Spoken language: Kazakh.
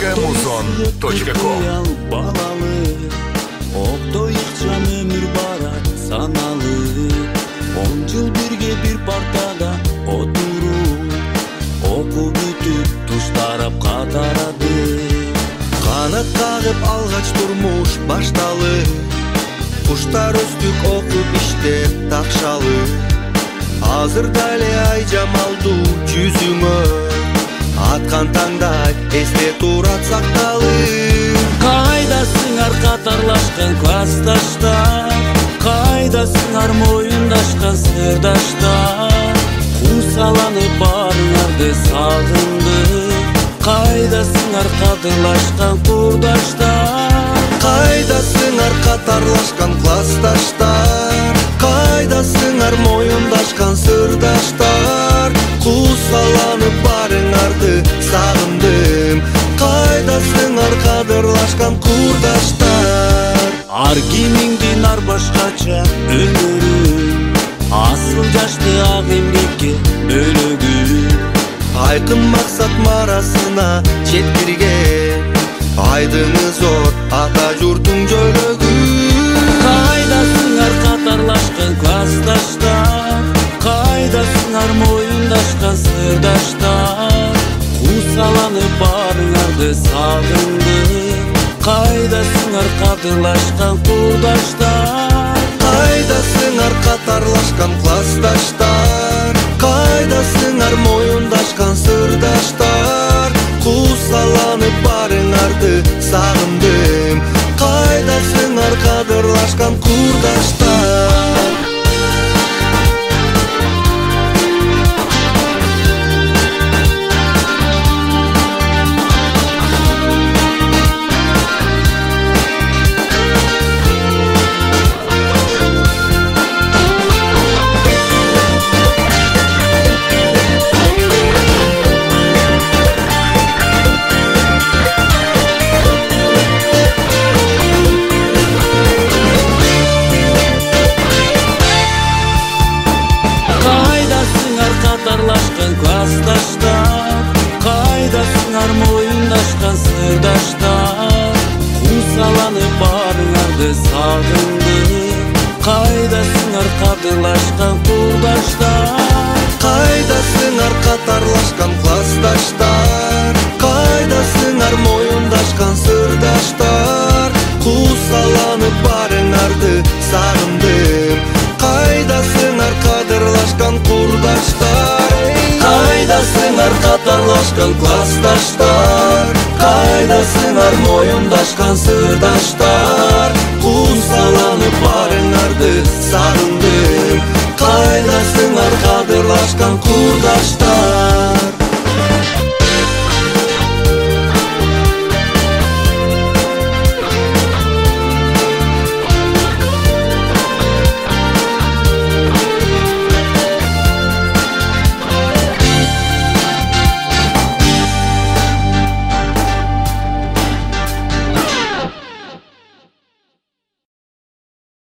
www.muzon.com. Балалы октой ыкчам өмүр барат саналы 10 жыл бирге бир партада отуруп окуу бүтүп туш тарап катарады канат кагып алгач турмуш башталы куштар өстүк окуп иштеп такшалы азыр дале ай жамалдуу жүзүңө аткан таңдай эсте турат сакталып кайдасыңар катарлашкан классташтар кайдасыңар моюндашкан сырдаштар кусаланып баарыңарды сагындым кайдасыңар кадырлашкан курдаштар кайдасыңар катарлашкан классташтар кайдасыңар моюндашкан сырдаштар кусаланып баарыңарды сагындым кайдасыңар кадырлашкан курдаштар ар кимиңдин ар башкача өмүрүң асыл жашты ак эмгекке бөлөгүң айкын максат марасына жеткирген айдыңы зор ата журтуң жөлөгү кайдасыңар катарлашкан классташтар кайдасыңар моюндашкан сырдаштар кусаланып баарыңарды сагындым кайдасыңар кадырлашкан курдаштар кайдасыңар катарлашкан классташтар кайдасыңар моюндашкан сырдаштар кусаланып баарыңарды сагындым кайдасыңар кадырлашкан курдаштар катарлашкан классташтар кайдасыңар моюндашкан сырдаштар кусаланып баарыңарды сагындым кайдасыңар кадырлашкан курдаштар кайдасыңар катарлашкан классташтар кайдасыңар моюндашкан сырдаштар кусаланып баарыңарды сагындым кайдасыңар кадырлашкан курдаштар кайдасыңар катарлашкан классташтар кайдасыңар моюндашкан сырдаштар кусаланып баарыңарды сагындым кайдасыңар кадырлашкан